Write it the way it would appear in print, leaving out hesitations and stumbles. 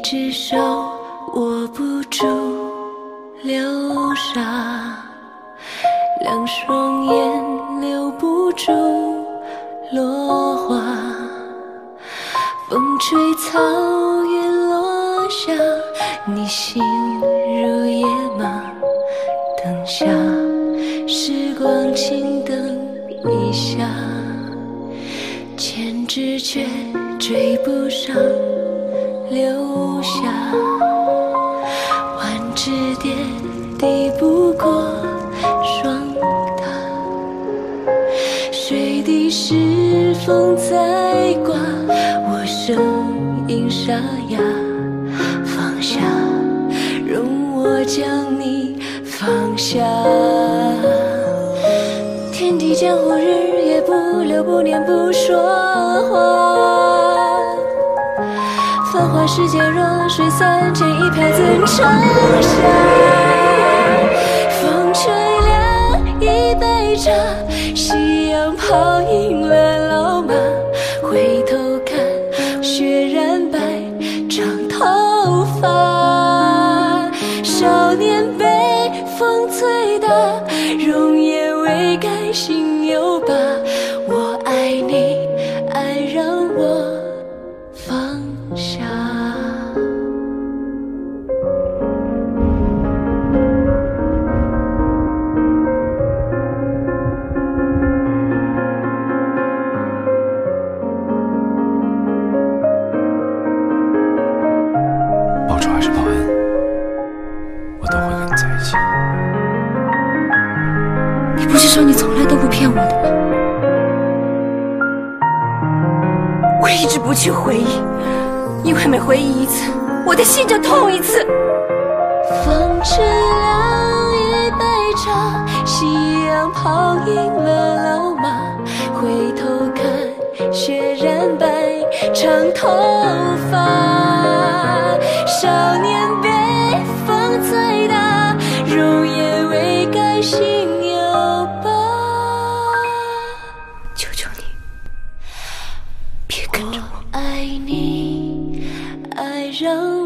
只手握不住流沙，两双眼留不住落花。风吹草原落下，你心如野马。等下时光轻灯一下，千只却追不上留下，万只跌抵不过霜打。水滴是风在刮，我声音沙哑。放下，容我将你放下。天地江湖，日夜不留，不念不说话。繁华世界，弱水三千，一瓢怎盛下？风吹凉一杯茶，夕阳泡赢了老马。回头看，雪染白长头发。少年被风吹大，容颜未改心有疤。我爱你，爱让我放下。 报仇还是报恩，我都会跟你在一起。 你不是说你从来都不骗我的吗？我一直不去回忆，因为每回忆一次，我的心就痛一次。 风吹凉一杯茶，夕阳泡赢了老马。回头看，雪染白长头发。少年被风吹大，容颜未改心有疤。 求求你，别跟着我。 爱你，爱让